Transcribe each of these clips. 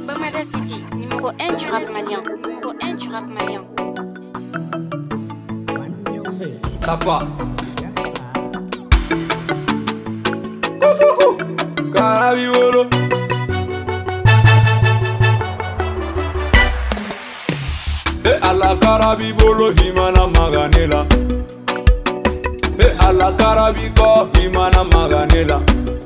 Bamada City, numéro 1 du rap malien. Numéro 1 du rap malien. Tapa. Carabibolo. Alla carabibolo himana maganela. Alla carabigo himana maganela.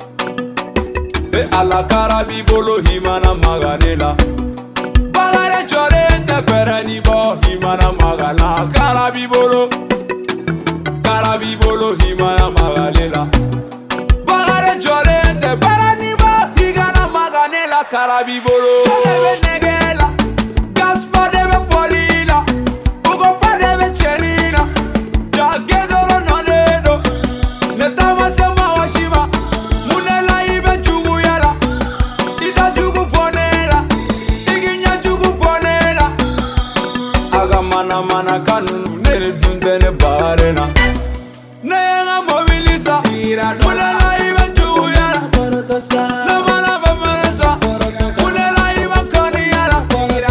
Alla carabibolo himana maganela. Bagare chore te perani bo himana magala. Carabibolo. Carabibolo himana maganela. Bagare chore te perani bo higana maganela. Carabibolo. Debe negela. Gaspa debe folila. Ugo fa debe chelina. Jagedoro nonedo. Netama sema washima. Munela ibe chugu yala. Ita chugu ponela. Iginya chugu ponela. Aga mana kanunu. Nere dumbene barena. Nenga mobilisa. Munela ibe chugu yala. Namana bamanasa. Munela ibe kani yala.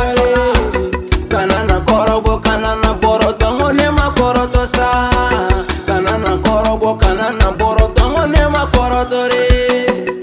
Kanana korobo kanana boroto ngonema koroto sa. Kanana korobo kanana boroto ngonema koroto re.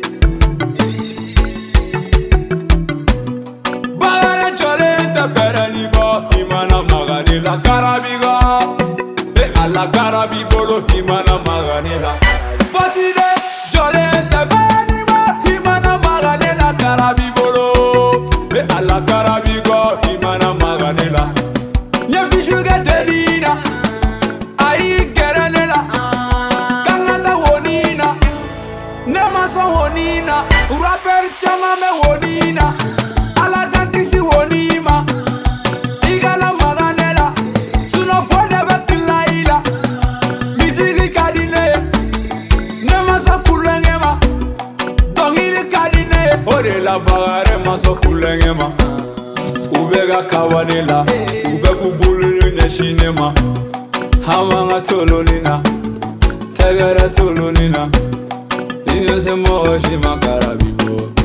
Bagare chole te perani bo himana maganela. Carabiga. Alla carabibolo himana maganela. Baside chole te perani bo himana maganela. Carabibolo. Alla carabigo himana maganela. Nyabishuga telina. Ai geranela. Kanata wonina. Nemaso wonina. Rapper chama me wonina. Ala kankisi wonima. Igala maganela. Suno pode betilaila. Misiri kadine. Nemaso kulengema. Dongili kadine. Ore la bagare maso kulengema. Ubega kawanela. Ube kubululu neshinema. Hamanga tololina. Tegara tololina. Inyo se moshi makarabibo.